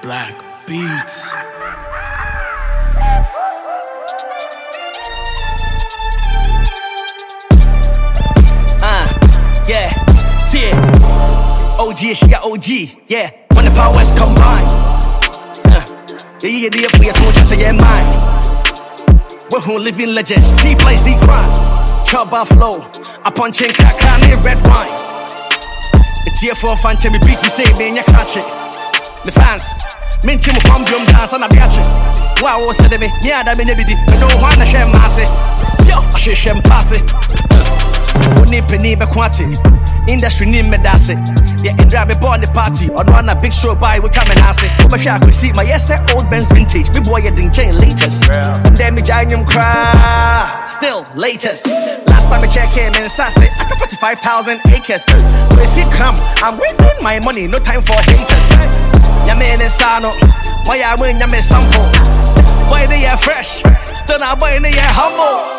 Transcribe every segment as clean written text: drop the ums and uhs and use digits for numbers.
Black Beats. Yeah, see it. OG, she got OG, yeah. When the powers combine, yeah, we are so just yeah, mine. We're who living legends, T plays the crime. Chubba flow, I punch in crack, red wine. It's here for fun, me beat me say me in your catch it. The fans, men chimo come drum dance and I be at it. Wow, said me, yeah, that me nebidi, but don't wanna share massive. Yo, I should share pass it. Oni penny be quantity. Industry name me that's it. Yeah, and drive it on the party. Or one a big show by we come and ask it. But I could see my yes old Benz vintage. Me boy you didn't change latest. And then me giant cry. Still latest. Last time I check him and sassy. I got 45,000 acres. Where see come? I'm winning my money. No time for haters. Ya man insano. Why I win ya me sample. Boy they are fresh. Still not boy they are humble.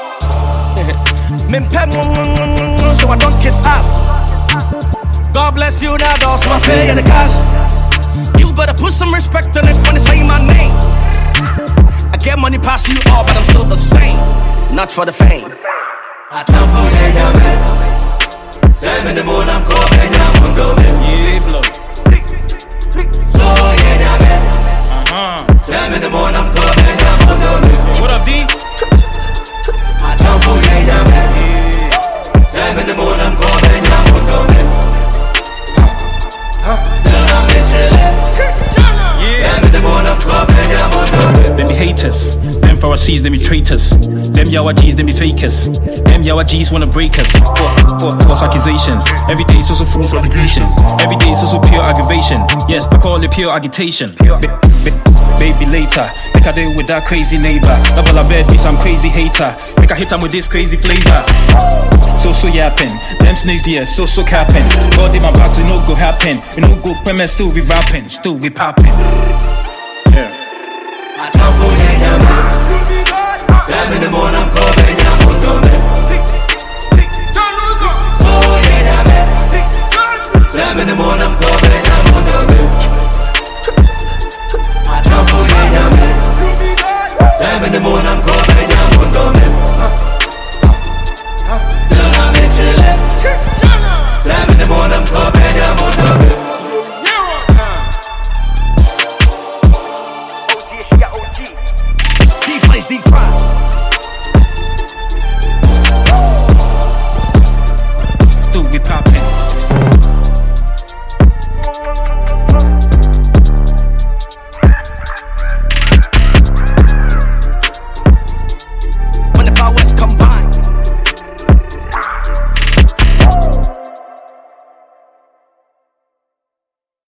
So I don't kiss ass. God bless you now, dog, so I feel in the cash. You better put some respect on it when they say my name. I get money past you all, but I'm still the same. Not for the fame. I tell for the yaman. Sam in the moon, I'm calling yaman domin. Yeah, blood. So yeah, yaman. Sam in the moon, I'm calling yaman domin. What up, D? I tell for the yaman. Sam in the moon, I'm calling yaman domin. Still I'm in chillin'. Sam in the moon, I'm calling yaman domin. Them be haters, them Pharisees, them be traitors. Them Yawa G's, them be fakers. Them Yawa G's wanna break us for false accusations. Every day it's also false obligations. Every day it's also pure aggravation. Yes, I call it pure agitation. Baby later, make I deal with that crazy neighbor. Double a bed, be some crazy hater. Make I hit him with this crazy flavor. So yapping, them snakes yeah, so capping. God in my back, so no go happen. You know go women still be rapping, still be popping. Yeah. I tell for the yaman. Sam in the moon, I'm calling yaman domin. So yeah, yaman. Sam in the moon, I'm calling